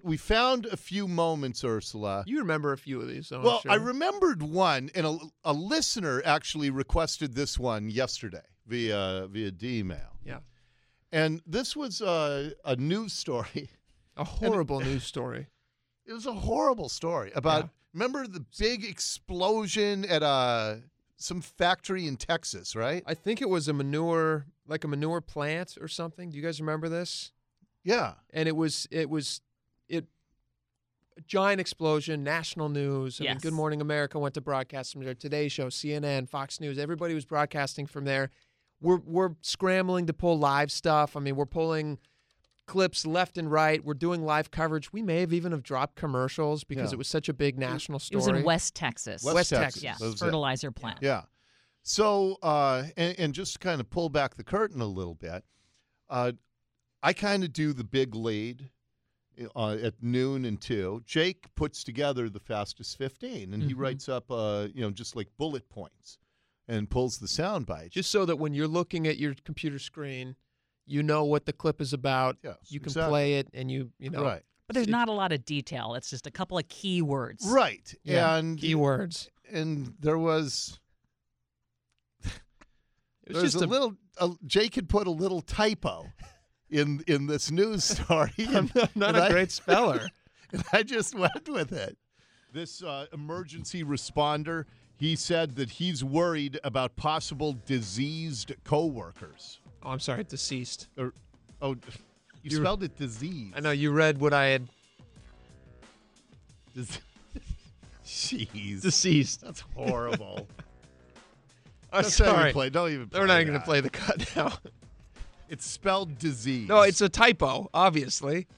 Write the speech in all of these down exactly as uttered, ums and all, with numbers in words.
we found a few moments, Ursula. You remember a few of these, so Well, I'm sure. I remembered one, and a, a listener actually requested this one yesterday via via D-mail. Yeah. And this was a, a news story. A horrible news story. It was a horrible story about, Yeah. remember the big explosion at a, some factory in Texas, right? I think it was a manure, like a manure plant or something. Do you guys remember this? Yeah. And it was, it was, it, a giant explosion, national news. I mean, Yes. Good Morning America went to broadcast from there. Today Show, C N N, Fox News. Everybody was broadcasting from there. We're we're scrambling to pull live stuff. I mean, we're pulling clips left and right. We're doing live coverage. We may have even have dropped commercials because Yeah. it was such a big national It story. was in West Texas. West, West Texas. Texas. Yeah, That was it. fertilizer plant. Yeah. So, uh, and, and just to kind of pull back the curtain a little bit, uh, I kind of do the big lead uh, at noon and two. Jake puts together the fastest fifteen, and he Mhm. writes up, uh, you know, just like bullet points and pulls the sound bites. Just so that when you're looking at your computer screen, you know what the clip is about. Yes, you can exactly. play it, and you you know Right. But there's It- not a lot of detail. It's just a couple of key words. Right. Yeah, And keywords. and there was It there was was just a, a, little uh, Jake had put a little typo in in this news story. I'm and- not, not and a I- great speller. And I just went with it. This uh, emergency responder, he said that he's worried about possible diseased coworkers. Oh, I'm sorry, deceased. Or, oh, you You're- spelled it disease. I know you read what I had. Dis- Jeez, Deceased. that's horrible. I'm That's not even sorry. play- Don't even. Play We're not even that. going to play the cut now. It's spelled disease. No, it's a typo, obviously.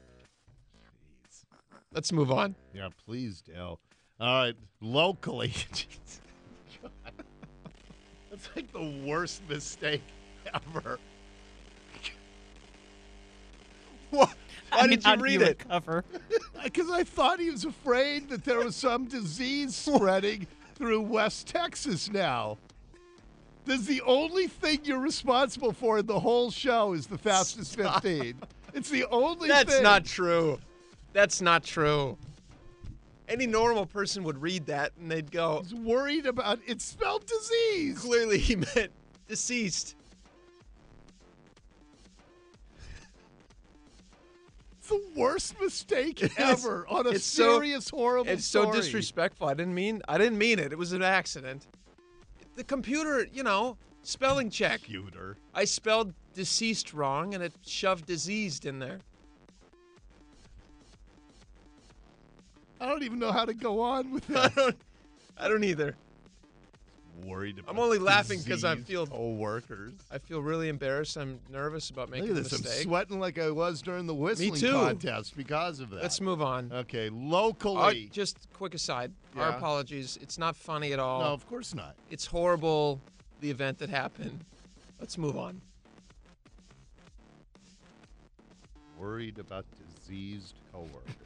Let's move on. Yeah, please do. All right, locally. God. That's like the worst mistake ever. What? Why I mean, did you how do read you it? recover? Because I thought he was afraid that there was some disease spreading through West Texas now. This is the only thing you're responsible for in the whole show is the fastest Stop. fifteen. It's the only That's thing. not true. That's not true. Any normal person would read that and they'd go, He's worried about it's spelled disease. clearly he meant deceased. It's the worst mistake It is. ever on a It's so- serious, horrible It's story. so disrespectful. I didn't mean I didn't mean it. It was an accident. The computer, you know, spelling check. Computer. I spelled deceased wrong and it shoved diseased in there. I don't even know how to go on with I that. don't I don't either. Worried about I'm only laughing 'cause I diseased feel- co-workers. I feel really embarrassed. I'm nervous about making Look a at this. I'm mistake. sweating like I was during the whistling too. contest because of that. Let's move on. Okay, Uh, locally. just quick aside. Our Yeah. apologies. It's not funny at all. no, of course not. It's horrible, the event that happened. Let's move on. Worried about diseased coworkers.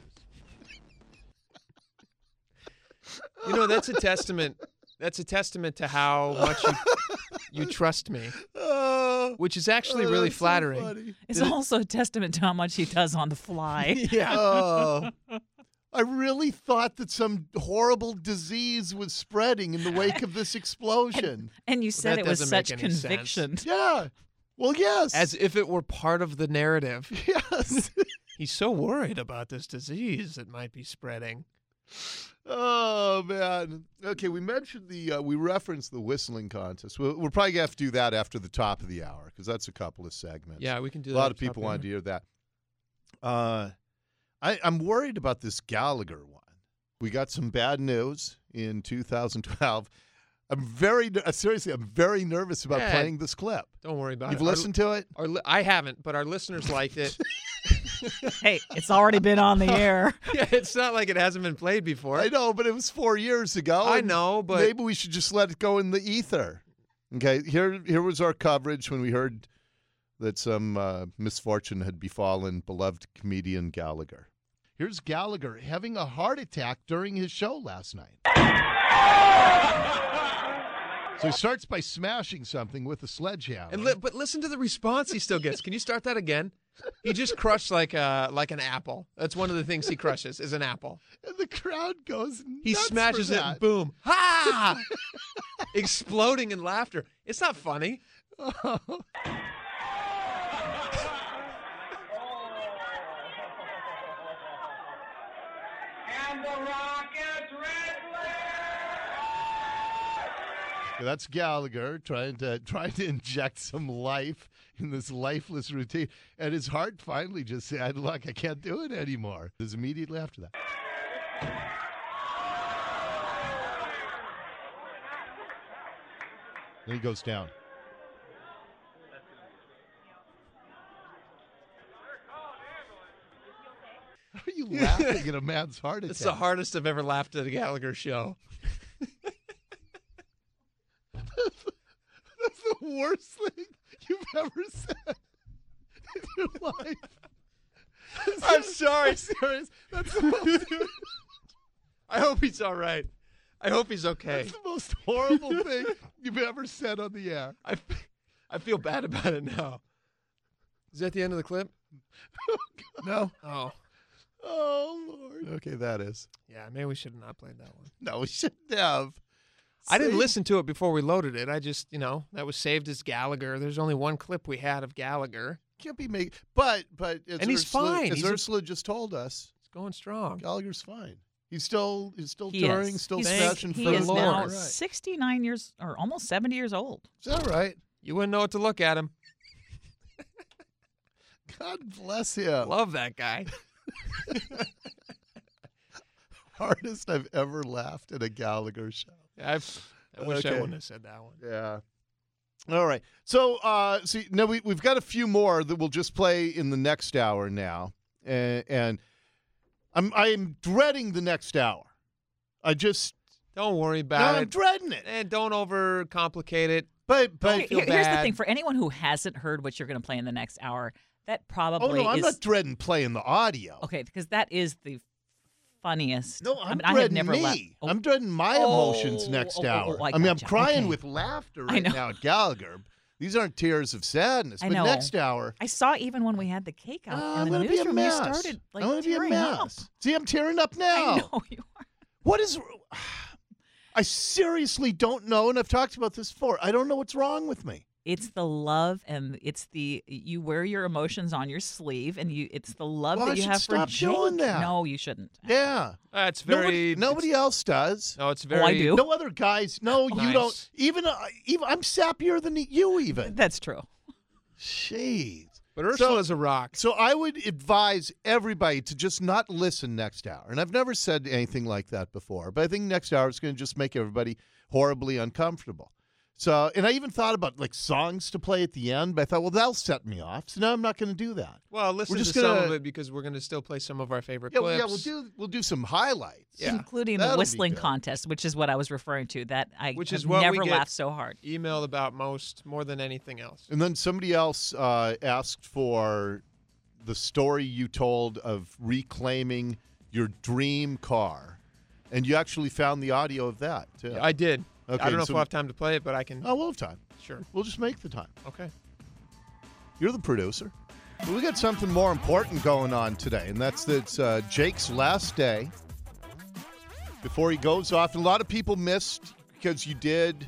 You know, that's a testament. That's a testament to how much you, you trust me, Oh, which is actually oh, really that's so flattering. funny. It's also a testament to how much he does on the fly. Yeah. Oh, I really thought that some horrible disease was spreading in the wake of this explosion. And you said that it was doesn't make such any sense. conviction. Yeah. Well, yes. As if it were part of the narrative. yes. He's so worried about this disease that might be spreading. Oh man. Okay, we mentioned the uh, we referenced the whistling contest. We'll, we're probably gonna have to do that after the top of the hour because that's a couple of segments. Yeah, we can do a that. lot at of the top people the wanted to hour. hear that. Uh, I, I'm worried about this Gallagher one. We got some bad news in two thousand twelve. I'm very uh, seriously. I'm very nervous about Yeah. playing this clip. Don't worry about You've it. Our- listened to it? Our, li- I haven't, but our listeners liked it. Hey, it's already been on the air. Yeah, it's not like it hasn't been played before. I know, but it was four years ago. I and know, but maybe we should just let it go in the ether. Okay, here here was our coverage when we heard that some uh, misfortune had befallen beloved comedian Gallagher. Here's Gallagher having a heart attack during his show last night. So he starts by smashing something with a sledgehammer. and li- but listen to the response he still gets. Can you start that again? He just crushed like a like an apple. That's one of the things he crushes is an apple. And the crowd goes He nuts smashes for it, that. and boom, ha! Exploding in laughter. It's not funny. Oh. And the Rockets red Yeah, that's Gallagher trying to trying to inject some life in this lifeless routine, and his heart finally just said, "Look, I can't do it anymore." It was immediately after that. Then he goes down. How are you laughing at a man's heart attack? It's the hardest I've ever laughed at a Gallagher show. That's the worst thing you've ever said in your life. I'm sorry. I'm serious. That's the most, I hope he's all right. I hope he's okay. that's the most horrible thing you've ever said on the air. I, I feel bad about it now. Is that the end of the clip? No. Oh. Oh, Lord. Okay, that is. Yeah, maybe we should have not played that one. No, we shouldn't have. I didn't See? listen to it before we loaded it. I just, you know, that was saved as Gallagher. There's only one clip we had of Gallagher. Can't be made. But, but as And he's Ursula, fine. As He's a- Ursula just told us, It's going strong. Gallagher's fine. He's still he's still He touring, is. still He's, smashing he for the is Lord. now Right. sixty-nine years or almost seventy years old. Is that right? You wouldn't know what to look at him. God bless him. Love that guy. Hardest I've ever laughed at a Gallagher show. I've, I wish I Okay. wouldn't have said that one. Yeah. All right. So, uh, see, now we, we've got a few more that we'll just play in the next hour now. And, and I'm I'm dreading the next hour. I just, Don't worry no, about I'm it. dreading it. And don't overcomplicate it. But, but, Don't feel Here- Here's the bad. thing: for anyone who hasn't heard what you're going to play in the next hour, that oh, probably no, I'm is not dreading playing the audio. okay because that is the funniest. No, I I'm mean, I have dreading never me. laughed. Oh, I'm dreading my Oh, emotions next oh, oh, hour. oh, I I mean, I'm gotcha. crying Okay. with laughter I right know. now at Gallagher. These aren't tears of sadness. I But know. next hour, I saw even when we had the cake out oh, in I'm the going to be a newsroom, you mess. started like I'm going to be a tearing up. mess. See, I'm tearing up now. I know you are. What is? I seriously don't know, and I've talked about this before. I don't know what's wrong with me. It's the love and it's the you wear your emotions on your sleeve and you it's the love Well, that I you should have stop for Jake. doing that. No, you shouldn't. Yeah, That's very. nobody, nobody else does. No, it's very. Oh, I do. No other guys. No, you Nice. don't. Even, uh, even I'm sappier than you. Even. That's true. Jeez. But Ursula's a rock. So I would advise everybody to just not listen next hour. And I've never said anything like that before, but I think next hour is going to just make everybody horribly uncomfortable. So, and I even thought about like songs to play at the end, but I thought, well, that'll set me off. So now I'm not going to do that. Well, listen just to some gonna- of it because we're going to still play some of our favorite Yeah, clips. yeah, we'll do we'll do some highlights. Yeah. Including That'll the be whistling good. contest, which is what I was referring to. That I Which have is what we never get- laughed so hard. Emailed about most, more than anything else. And then somebody else uh, asked for the story you told of reclaiming your dream car, and you actually found the audio of that too. I did. Okay, I don't know so- if we'll have time to play it, but I can. Oh, we'll have time. Sure. We'll just make the time. Okay. You're the producer. Well, we got something more important going on today, and that's that it's uh, Jake's last day before he goes off. And a lot of people missed because you did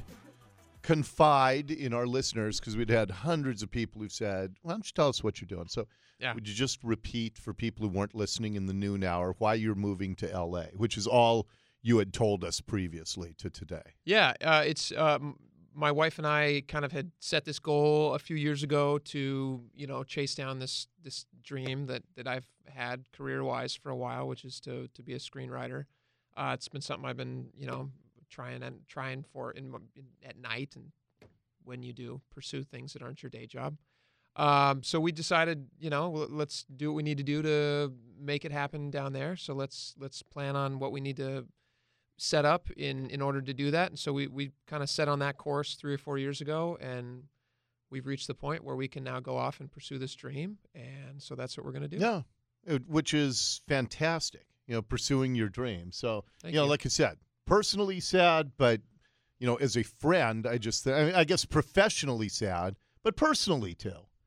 confide in our listeners because we'd had hundreds of people who said, why don't you tell us what you're doing? So Yeah. would you just repeat for people who weren't listening in the noon hour why you're moving to L A, which is all you had told us previously to today? Yeah, uh, it's um, my wife and I kind of had set this goal a few years ago to, you know, chase down this this dream that, that I've had career wise for a while, which is to to be a screenwriter. Uh, it's been something I've been, you know, trying and trying for in, in at night and when you do pursue things that aren't your day job. Um, so we decided, you know, l- let's do what we need to do to make it happen down there. So let's let's plan on what we need to set up in, in order to do that. And so we, we kind of set on that course three or four years ago, and we've reached the point where we can now go off and pursue this dream. And so that's what we're going to do. Yeah, it- which is fantastic, you know, pursuing your dream. So, Thank you know, you. like I said, personally sad, but, you know, as a friend, I just, I, mean, I guess professionally sad, but personally too.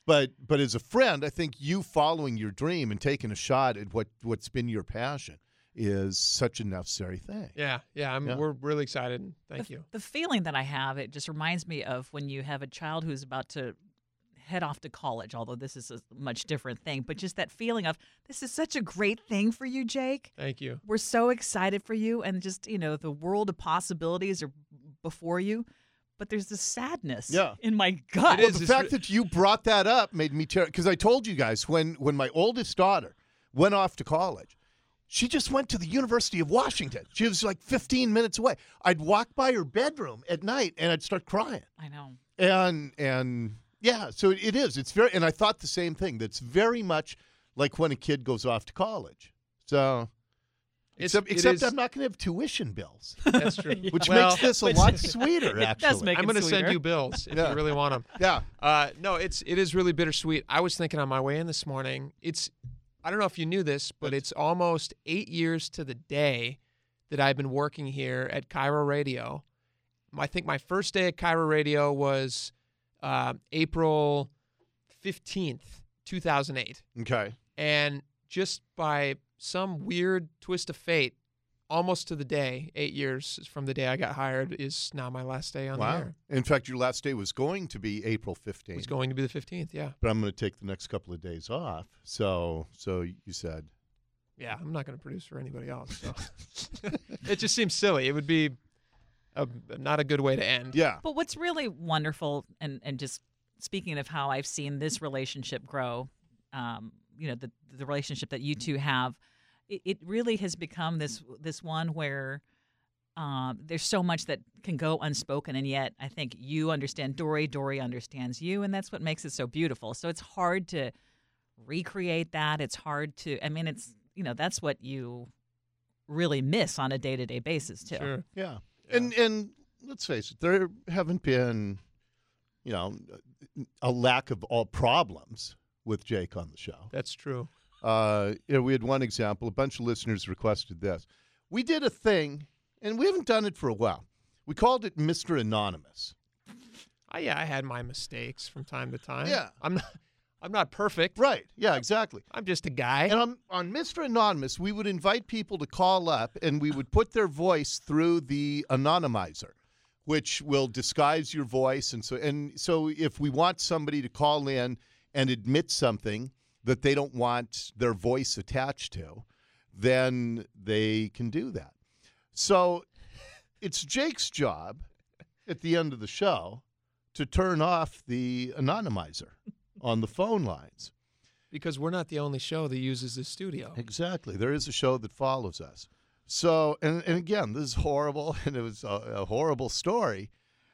But but as a friend, I think you following your dream and taking a shot at what, what's been your passion is such a necessary thing. Yeah, yeah, I'm, Yeah. we're really excited. Thank the, you. The feeling that I have, it just reminds me of when you have a child who's about to head off to college, although this is a much different thing, but just that feeling of, this is such a great thing for you, Jake. Thank you. We're so excited for you, and just, you know, the world of possibilities are before you, but there's this sadness Yeah. in my gut. It is. The It's fact re- that you brought that up made me terrible, because I told you guys when, when my oldest daughter went off to college, she just went to the University of Washington. She was like fifteen minutes away. I'd walk by her bedroom at night and I'd start crying. I know. And and yeah, so it is. It's very, and I thought the same thing. That's very much like when a kid goes off to college. So It's- except it except is- I'm not going to have tuition bills, That's true. which Well, makes this a which- lot sweeter. It Actually, does make I'm it going to send sweeter. you bills if Yeah. you really want them. yeah. Uh, no, it's it is really bittersweet. I was thinking on my way in this morning. It's I don't know if you knew this, but it's almost eight years to the day that I've been working here at Cairo Radio. I think my first day at Cairo Radio was uh, April fifteenth, two thousand eight, Okay. and just by some weird twist of fate, almost to the day, eight years from the day I got hired, is now my last day on the Wow. air. In fact, your last day was going to be April fifteenth. It's going to be the fifteenth. Yeah, But I'm going to take the next couple of days off. So so you said. yeah. I'm not going to produce for anybody else. So it just seems silly. It would be a, not a good way to end. Yeah. But what's really wonderful, and, and just speaking of how I've seen this relationship grow, um, you know, the the relationship that you two have, it, it really has become this this one where um, there's so much that can go unspoken, and yet I think you understand Dory, Dory understands you, and that's what makes it so beautiful. So it's hard to recreate that. It's hard to, I mean, it's, you know, that's what you really miss on a day-to-day basis, too. Sure. Yeah. Yeah. And and let's face it, there haven't been, you know, a lack of all problems with Jake on the show. That's true. Uh, you know, we had one example. A bunch of listeners requested this. We did a thing, and we haven't done it for a while. We called it Mister Anonymous. I, yeah, I had my mistakes from time to time. Yeah. I'm not. I'm not perfect. Right. Yeah, exactly. I'm just a guy. And on, on Mister Anonymous, we would invite people to call up, and we would put their voice through the anonymizer, which will disguise your voice. And so, and so if we want somebody to call in and admit something that they don't want their voice attached to, then they can do that. So it's Jake's job at the end of the show to turn off the anonymizer on the phone lines. Because we're not the only show that uses this studio. Exactly. There is a show that follows us. So, and, and again, this is horrible, and it was a, a horrible story.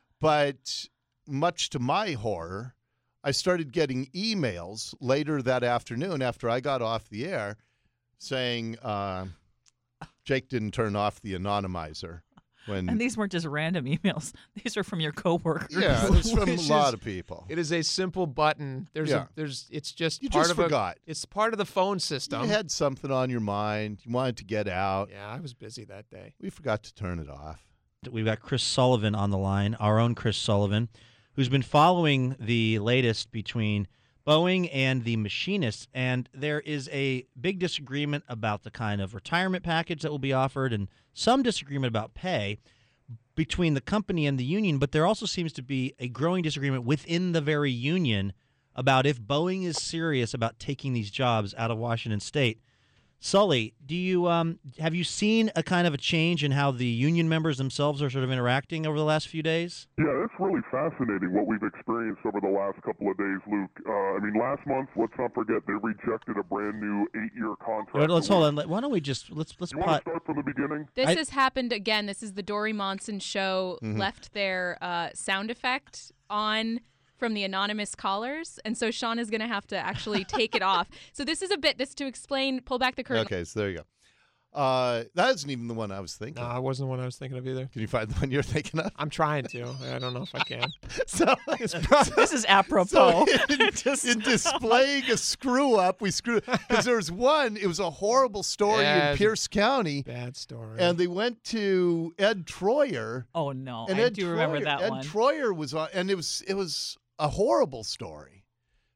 But much to my horror, I started getting emails later that afternoon after I got off the air saying uh, Jake didn't turn off the anonymizer. When, And these weren't just random emails. These are from your coworkers. yeah, it was from a Which lot is- of people. It is a simple button. There's Yeah. a there's it's just You part just of forgot. a it's part of the phone system. You had something on your mind. You wanted to get out. Yeah, I was busy that day. We forgot to turn it off. We've got Chris Sullivan on the line, our own Chris Sullivan, who's been following the latest between Boeing and the machinists. And there is a big disagreement about the kind of retirement package that will be offered and some disagreement about pay between the company and the union. But there also seems to be a growing disagreement within the very union about if Boeing is serious about taking these jobs out of Washington State. Sully, do you um, have you seen a kind of a change in how the union members themselves are sort of interacting over the last few days? Yeah, it's really fascinating what we've experienced over the last couple of days, Luke. Uh, I mean, last month, let's not forget, they rejected a brand new eight-year contract. Well, let's that hold we- on. Let- Why don't we just let's let's You want pot. to start from the beginning? This I- has happened again. This is the Dory Monson show Mhm. left their uh, sound effect on from the anonymous callers, and so Sean is going to have to actually take it off. So this is a bit, this to explain, pull back the curtain. Okay, so there you go. Uh, that isn't even the one I was thinking. No, I wasn't the one I was thinking of either. Can you find the one you're thinking of? I'm trying to. I don't know if I can. So, This is apropos. so in, in displaying a screw up, we screw because there was one. It was a horrible story Yeah, in it's- Pierce County, Bad story. and they went to Ed Troyer. Oh no, And I Ed do remember Troyer, that Ed one. Troyer was on, and it was it was a horrible story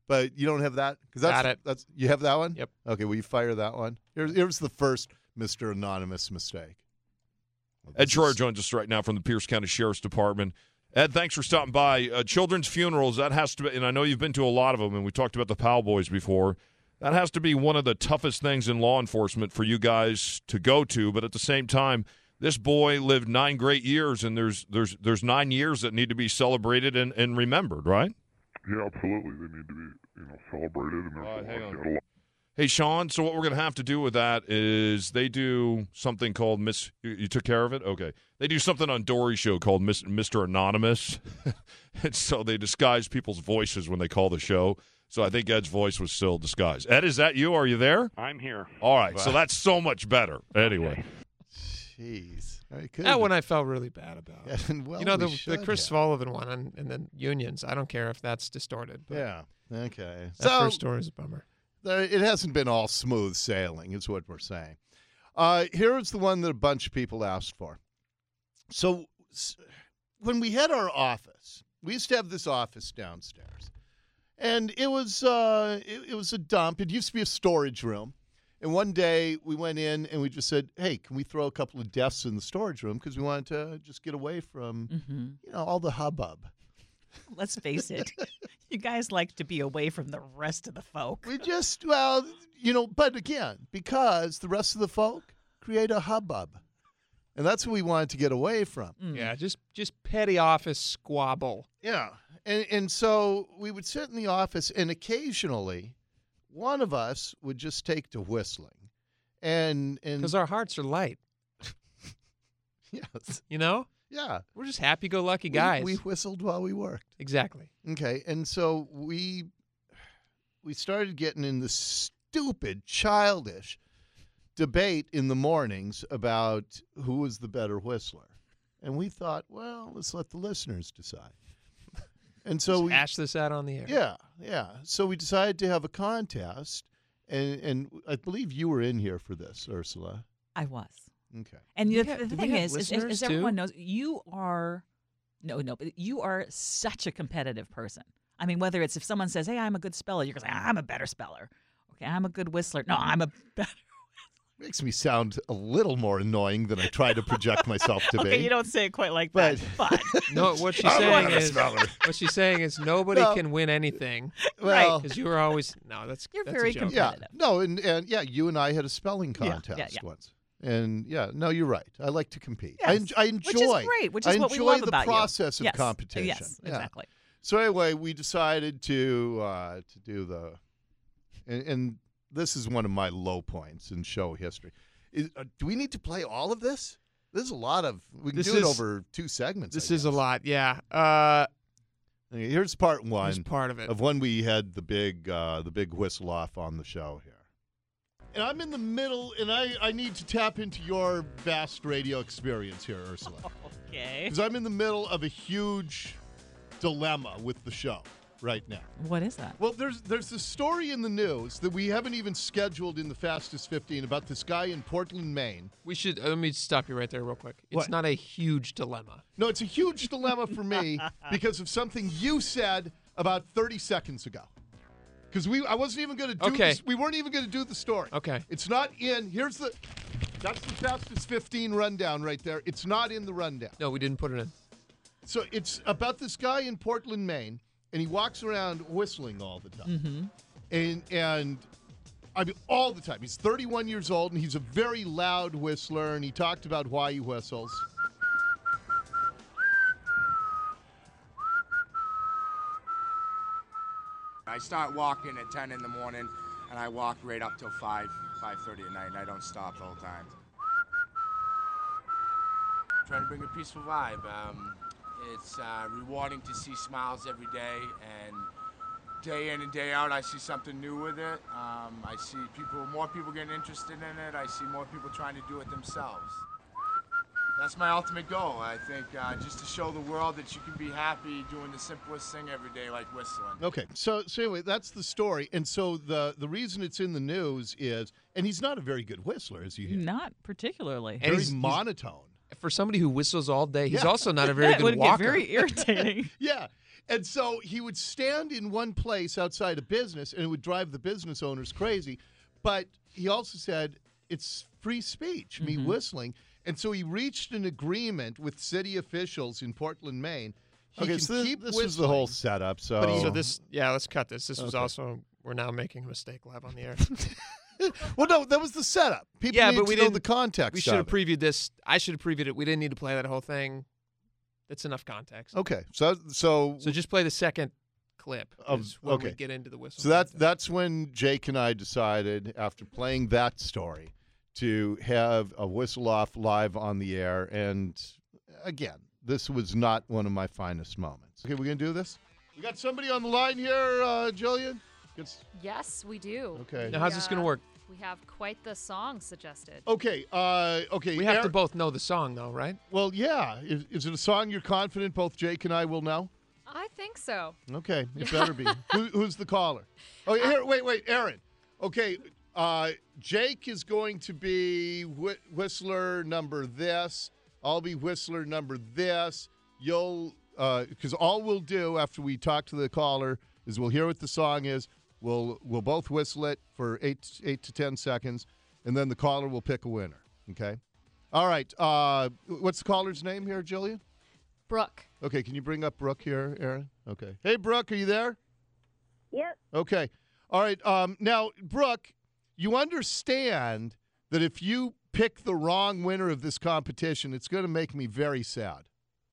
But you don't have that? Because that's, Got it. That's, you have that one? Yep. Okay, will you fire that one? Here's, here's the first Mister Anonymous mistake. Well, Ed this Schroyer is- joins us right now from the Pierce County Sheriff's Department. Ed, thanks for stopping by. Uh, children's funerals, that has to be, and I know you've been to a lot of them, and we talked about the Powell Boys before. That has to be one of the toughest things in law enforcement for you guys to go to, but at the same time, this boy lived nine great years, and there's there's there's nine years that need to be celebrated and, and remembered, right? Yeah, absolutely. They need to be, you know, celebrated. And there's Uh, a hang lot- on. got a lot- Hey, Sean, so what we're going to have to do with that is they do something called Miss. You, you took care of it? Okay. They do something on Dory's show called Miss, Mister Anonymous. And so they disguise people's voices when they call the show. So I think Ed's voice was still disguised. Ed, is that you? Are you there? I'm here. All right. So that's so much better. Anyway. Jeez. I could- That one I felt really bad about. Yeah, and well, you know, we the, the should Chris have. Sullivan one and, and then unions. I don't care if that's distorted. But Yeah. Okay. That So first story is a bummer. there, it hasn't been all smooth sailing, is what we're saying. Uh, here's the one that a bunch of people asked for. So s- when we had our office, we used to have this office downstairs, and it was uh, it, it was a dump. It used to be a storage room. And one day we went in and we just said, "Hey, can we throw a couple of desks in the storage room because we wanted to just get away from hmm you know all the hubbub." Let's face it, you guys like to be away from the rest of the folk. We just, well, you know, but again, because the rest of the folk create a hubbub. And that's what we wanted to get away from. Mm. Yeah, just just petty office squabble. Yeah. And, and so we would sit in the office, and occasionally one of us would just take to whistling. And, and Because our hearts are light. yes. You know? Yeah. We're just happy-go-lucky We- guys. We, whistled while we worked. exactly. Okay. And so we we started getting in this stupid, childish debate in the mornings about who was the better whistler. And we thought, well, let's let the listeners decide. And so Just we hash this out on the air. Yeah, yeah. So we decided to have a contest, and and I believe you were in here for this, Ursula. I was. Okay. And We the, have- the do we thing have is, is, is, listeners, is too? everyone knows, you are, no, no, but you are such a competitive person. I mean, whether it's if someone says, hey, I'm a good speller, you're going to say, I'm a better speller. Okay, I'm a good whistler. No, I'm a better. Makes me sound a little more annoying than I try to project myself to Okay, be. you don't say it quite like that, but. No, what she's I'm saying not a is speller. what she's saying is nobody No. can win anything Well, because you were always no. That's You're that's very a joke. yeah, competitive. no, and and yeah, you and I had a spelling Yeah, yeah, contest yeah. once, and yeah, no, you're right. I like to compete. I, Yes, en- I enjoy. Which is great, which is I what we enjoy love the about you. process of Yes, competition. Yes, Yeah. exactly. So anyway, we decided to uh, to do the, and, and this is one of my low points in show history. Is, uh, do we need to play all of this? This is a lot of. We can This do it is- over two segments. This I is a guess. lot. Yeah. Uh, Okay, here's part here's one part of it. of when we had the big uh, the big whistle off on the show here. And I'm in the middle, and I, I need to tap into your vast radio experience here, Ursula. Okay. Because I'm in the middle of a huge dilemma with the show right now. What is that? Well, there's there's this story in the news that we haven't even scheduled in the Fastest fifteen about this guy in Portland, Maine. We should. uh, Let me stop you right there, real quick. It's What? not a huge dilemma. No, it's a huge dilemma for me because of something you said about thirty seconds ago. Because we, I wasn't even going to do Okay. this. We weren't even going to do the story. Okay. It's not in. Here's the. That's the Fastest fifteen rundown right there. It's not in the rundown. No, we didn't put it in. So it's about this guy in Portland, Maine, and he walks around whistling all the time. Mm-hmm. And and I mean all the time. He's thirty-one years old, and he's a very loud whistler. And he talked about why he whistles. I start walking at ten in the morning, and I walk right up till five, five thirty at night, and I don't stop the whole time. Try to bring a peaceful vibe. Um, it's uh, rewarding to see smiles every day, and day in and day out, I see something new with it. Um, I see people, more people getting interested in it. I see more people trying to do it themselves. That's my ultimate goal. I think uh, just to show the world that you can be happy doing the simplest thing every day, like whistling. Okay, so so anyway, that's the story. And so the the reason it's in the news is, and he's not a very good whistler, as you hear. Not particularly. And Very he's- he's- monotone. For somebody who whistles all day, he's Yeah. also not a very That good would walker. get very irritating. Yeah, And so he would stand in one place outside a business, and it would drive the business owners crazy. But he also said it's free speech, me Mm-hmm. whistling. And so he reached an agreement with city officials in Portland, Maine. He Okay, can so this, keep this whistling. was the whole setup. So, But he, so this, yeah, let's cut this. This was Okay. also, we're now making a mistake live on the air. well, no, that was the setup. People Yeah, need but to we know didn't- the context. We should have of it. previewed this. I should have previewed it. We didn't need to play that whole thing. That's enough context. Okay, so so So just play the second clip. Of- is when we okay. get into the whistle. So that's content. that's when Jake and I decided, after playing that story, to have a whistle off live on the air. And again, this was not one of my finest moments. Okay, we're gonna do this. We got somebody on the line here, uh, Jillian. It's- Yes, we do. Okay. Now, how's this going to uh, work? We have quite the song suggested. Okay. Uh, okay. We have Aaron- to both know the song, though, right? Well, yeah. Is, is it a song you're confident both Jake and I will know? I think so. Okay, it better be. Who, who's the caller? Oh, here, wait, wait, Aaron. Okay, uh, Jake is going to be whi- Whistler number this. I'll be Whistler number this. You'll, because all we'll do after we talk to the caller is we'll hear what the song is. We'll we'll both whistle it for eight eight to ten seconds, and then the caller will pick a winner. Okay. All right. Uh, what's the caller's name here, Jillian? Brooke. Okay, can you bring up Brooke here, Aaron? Okay. Hey, Brooke, are you there? Yep. Okay. All right. Um, now, Brooke, you understand that if you pick the wrong winner of this competition, it's going to make me very sad.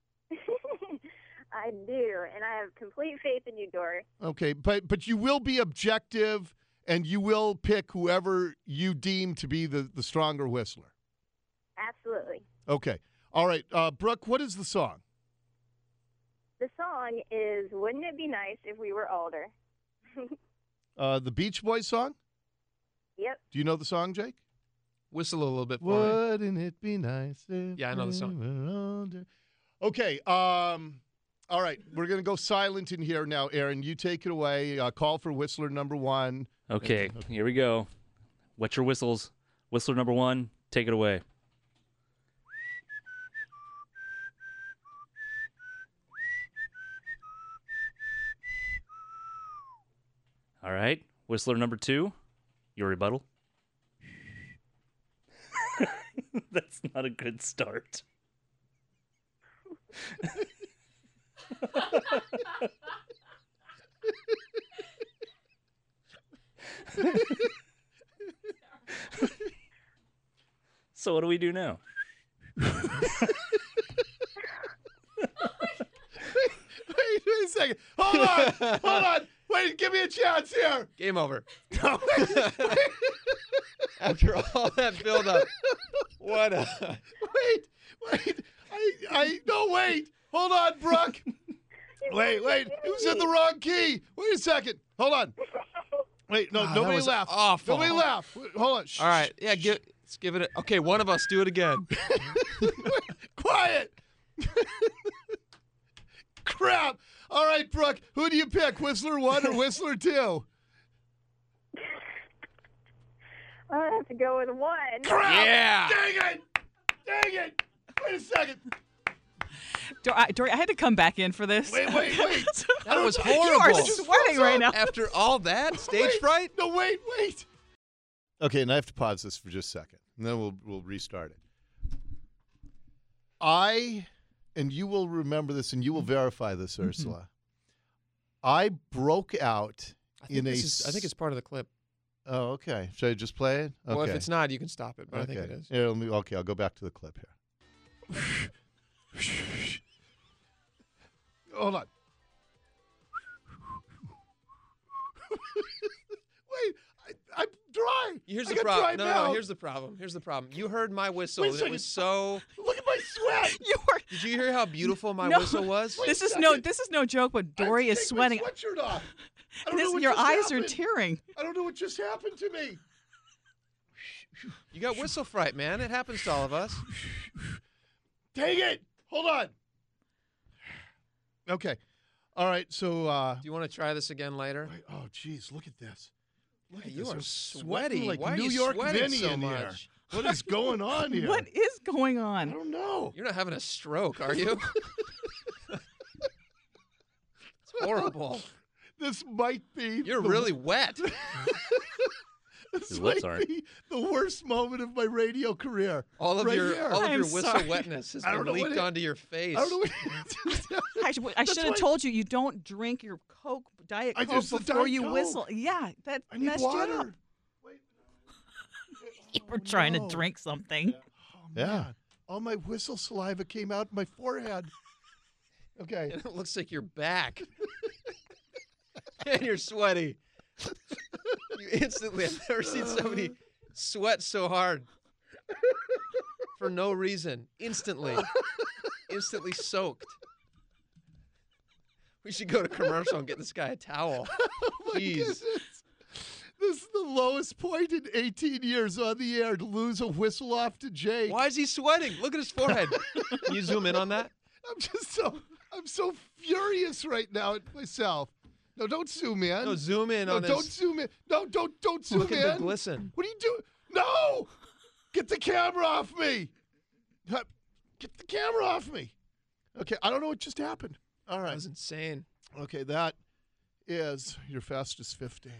I do, and I have complete faith in you, Dory. Okay, but but you will be objective, and you will pick whoever you deem to be the, the stronger whistler. Absolutely. Okay. All right. Uh, Brooke, what is the song? The song is Wouldn't It Be Nice If We Were Older? Uh, the Beach Boys song? Yep. Do you know the song, Jake? Whistle a little bit for me. Wouldn't it be nice if Yeah, I know the song. we were older? Okay. Um, all right. We're going to go silent in here now, Aaron. You take it away. Uh, call for Whistler number one. Okay, here we go. Wet your whistles. Whistler number one, take it away. All right, Whistler number two, your rebuttal. That's not a good start. So what do we do now? Wait, wait a second. Hold on. Hold on. Wait, give me a chance here. Game over. No, wait, wait. After all that build-up, what a... Wait, wait. I, I, no, wait. Hold on, Brooke. Wait, wait. It was in the wrong key. Wait a second. Hold on. Wait, no, Wow, that nobody was laugh. awful. Nobody laugh. Wait, hold on. Shh, All right, shh, yeah, shh. give, let's give it a... Okay, one of us, do it again. Quiet. Crap. All right, Brooke, who do you pick, Whistler one or Whistler two? I have to go with one. Crap. Yeah. Dang it. Dang it. Wait a second. Dor- I, Dory, I had to come back in for this. Wait, wait, wait. That was You horrible. are sweating right now. After all that, stage Wait. fright? No, wait, wait. Okay, and I have to pause this for just a second, and then we'll we'll restart it. I, and you will remember this, and you will verify this, Ursula. I broke out I think, in a. this is, I think it's part of the clip. Oh, okay. Should I just play it? Okay. Well, if it's not, you can stop it, but okay. I think it is. Yeah, let me, okay, I'll go back to the clip here. Hold on. Wait, I, I'm dry. Here's I the got dry problem. No, no, no, mouth. here's the problem. Here's the problem. You heard my whistle, Wait a and it second. was so... Look at my sweat. You were. Did you hear how beautiful my No. whistle was? Wait This a is no. second. This is no joke. But I have Dory to is take sweating. My sweatshirt off. I don't This- know what your just eyes are happened. tearing. I don't know what just happened to me. You got whistle fright, man. It happens to all of us. Dang it. Hold on. Okay. All right. So, uh, Do you want to try this again later? wait, oh, geez. Look at this. Look at You this. are I'm sweaty. like Why are New you York sweating Vinny so in here. much? What is going on here? What is going I on? don't know. You're not having a stroke, are you? Horrible. This might be. You're the- really wet. This His might lips are. be the worst moment of my radio career. All of right your here. all of I'm your whistle sorry. wetness has I don't been know what leaked it- onto your face. I don't know what I, sh- I That's should have why- told you you don't drink your Coke, Diet I Coke just- the before Diet you Coke. whistle. Yeah, that I need messed water. you up. You were trying no. to drink something. Yeah. All my whistle saliva came out my forehead. Okay. And it looks like you're back. And you're sweaty. You instantly, I've never seen somebody sweat so hard. For no reason. Instantly. Instantly soaked. We should go to commercial and get this guy a towel. Oh my Jeez. goodness. This is the lowest point in eighteen years on the air to lose a whistle off to Jake. Why is he sweating? Look at his forehead. Can you zoom in on that? I'm just so I'm so furious right now at myself. No, don't zoom in. No, zoom in No, on don't his. zoom in. No, don't don't zoom Look in. at the glisten. What are you doing? No! Get the camera off me. Uh, Get the camera off me. Okay, I don't know what just happened. All That right. was insane. Okay, that is your fastest fifteen.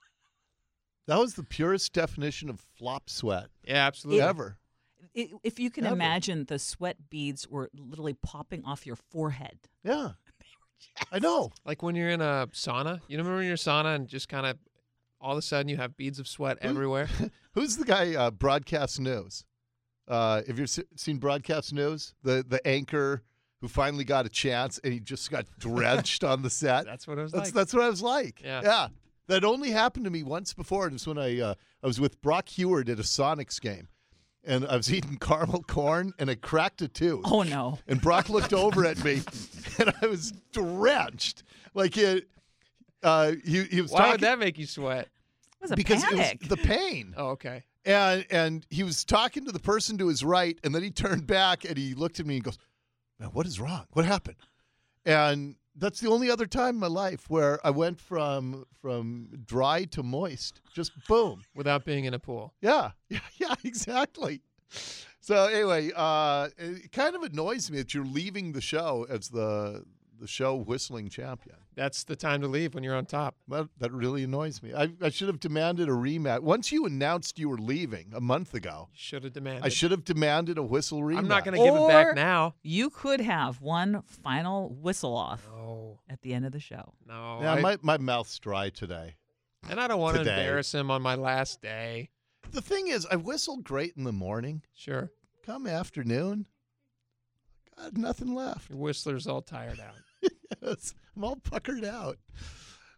That was the purest definition of flop sweat Yeah, absolutely. ever. I- If you can Ever. imagine, the sweat beads were literally popping off your forehead. Yeah. I know. Like when you're in a sauna. You remember when you're in a sauna and just kind of all of a sudden you have beads of sweat everywhere? Who's the guy, uh, Broadcast News? Uh, have you se- seen Broadcast News? The the anchor who finally got a chance and he just got drenched on the set. That's what it was That's like. that's what I was like. Yeah. Yeah. That only happened to me once before. And it was when I uh, I was with Brock Heward at a Sonics game. And I was eating caramel corn and I cracked a tooth. Oh, no. And Brock looked over at me and I was drenched. Like it, uh, he, he was Why talking would that make you sweat? It was a because panic. it was the pain. Oh, okay. And and he was talking to the person to his right, and then he turned back and he looked at me and goes, "Man, what is wrong? What happened?" And that's the only other time in my life where I went from from dry to moist. Just boom. Without being in a pool. Yeah, yeah, yeah, exactly. So anyway, uh, it kind of annoys me that you're leaving the show as the the show whistling champion. That's the time to leave when you're on top. That, that really annoys me. I, I should have demanded a rematch. Once you announced you were leaving a month ago, Should have demanded. I should have demanded a whistle rematch. I'm not going to give it back Or now. You could have one final whistle off No. at the end of the show. No. Yeah, I- my, my mouth's dry today. and I don't want to today. embarrass him on my last day. The thing is, I whistled great in the morning. Sure. Come afternoon, got nothing left. Your whistler's all tired out. Yes, I'm all puckered out.